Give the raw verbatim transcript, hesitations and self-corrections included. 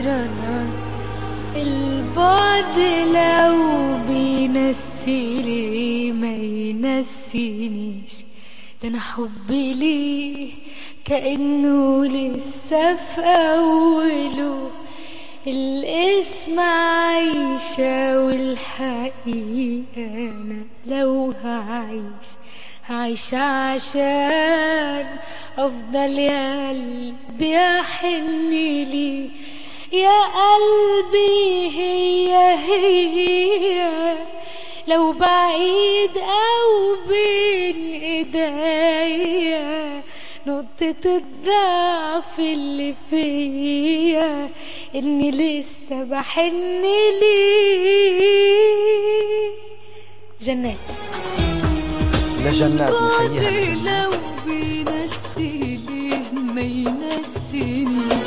عمرنا. البعد لو بينسي لي ما ينسينيش، ده انا حبي ليه كأنه لسه في أوله. الاسم عايشة والحقيقة أنا لو هعيش هعيش عشان أفضل يا قلبي أحن لي. يا قلبي هي هي لو بعيد أو بين إيديا، نقطة الضعف اللي فيا إني لسه بحن ليه. جنات لجنات نحييها. لو بينسي ليه ما ينسينيش،